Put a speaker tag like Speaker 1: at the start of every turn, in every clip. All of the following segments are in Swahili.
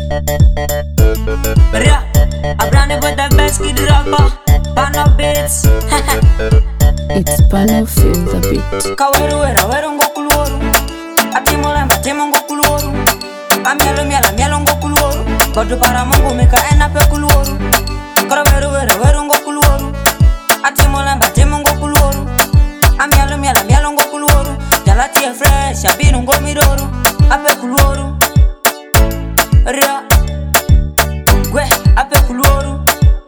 Speaker 1: Yeah, I brand it with the best kid rapper, Pano Beats.
Speaker 2: It's Pano Feel the Beat.
Speaker 1: Kaweru era weru ngokuluoru, atimolemba timo ngokuluoru, mielo ngokuluoru, kodu para mungu mika ena pe kuluoru. Kaweru era weru ngokuluoru, atimolemba timo ngokuluoru, mielo ngokuluoru, jalati e fresh, abinu ngomidoru, ape kuluoru. Ria, gwe, ape kuluoru.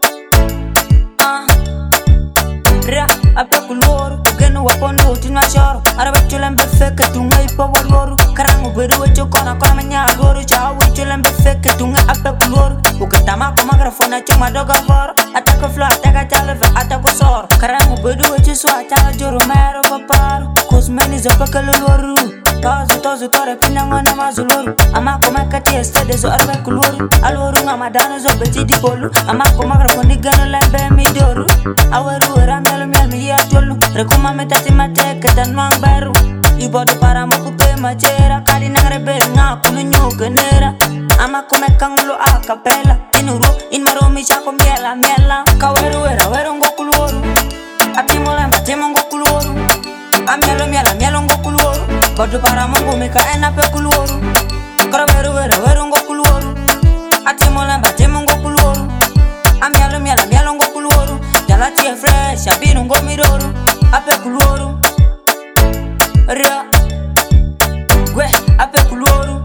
Speaker 1: Ria, ape kuluoru. Ugenu wapondo utinwa shoro. Arabe chulembe feke tunga ipa wadoru. Karangu bedu wecho kona kona menya agoru. Chawu chulembe feke tunga ape kuluoru. Ukitama kwa magrafona chuma doga voro. Atako flow, ataka chaleve, atako soro. Karangu bedu wecho swa chala joro mero paparo. Kusmeni zope kaluluoru. Tozu tore pinda ngona mazuluru. Ama komeka tiestede so arbe kuluru. Aluru nga madano zo bechidi polu. Ama komagrafoni gano lembe midoru. Aweru era mielo mi ya tolu. Rekuma metati mateke dan mang baru. Ibodo para mokupe machera. Kali nang rebel nga kunu nyugenera. Ama komeka ngulo a capella. Inuru in maromi chako miela. Kaweru era weru ngokuluoru. Atimolemba timo ngokuluoru. Mielo ngokuluoru. Kodu para mungu mika ena pe kuluoru. Kaweru era weru ngokuluoru. Atimolemba timo ngokuluoru. Mielo ngokuluoru. Jalati e fresh, abinu ngomidoru, ape kuluoru. Ria, gwe, ape kuluoru.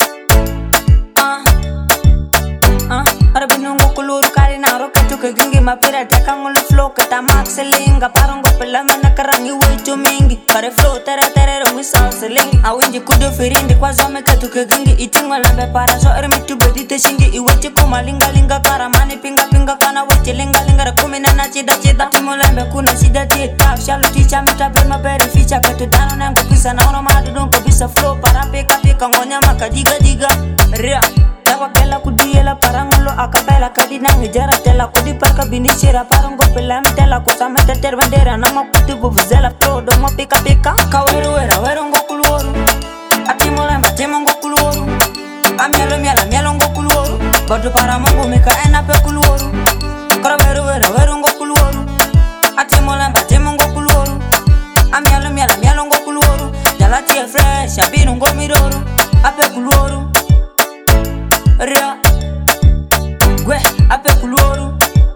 Speaker 1: Arabinu ngokuluoru kari na roke tuke gingi mapira teka ngulu flow kata maxelinga parongo pelama na karangi wejo mingi kare flow tere rungi salselingi awinji kudo firindi kwa zome katuke gingi itingwa lambe para so ermitu bedite shingi iweche kuma linga karamani pinga kana weche linga rekumina na chida timo lambe kuna shida tikaf shalu ticha mitabe mapere ficha katutano na ngopisa na ono madudun kabisa flow para pika ngonya makadiga ria wakela kudiela parangulo akabela kadina ngijara tela kudi parka binishira parango pelam tela kusamete terbandera na maputi buvuzela todo mo pika kaweru era weru ngokuluoru atimolemba timo ngokuluoru mielo ngokuluoru bodu para mungu mika ena pe kuluoru kaweru era weru ngokuluoru atimolemba timo ngokuluoru mielo ngokuluoru jalati e fresh abinu ngomidoru ape kuluoru. Ria, gwe, ape kuluoru.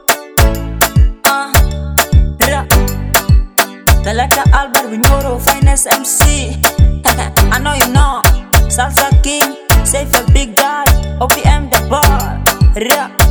Speaker 1: Ria, Selector Albert Binyoro, finest MC. I know you know, Salsa King, Safe a big guy, OPM the bar. Ria.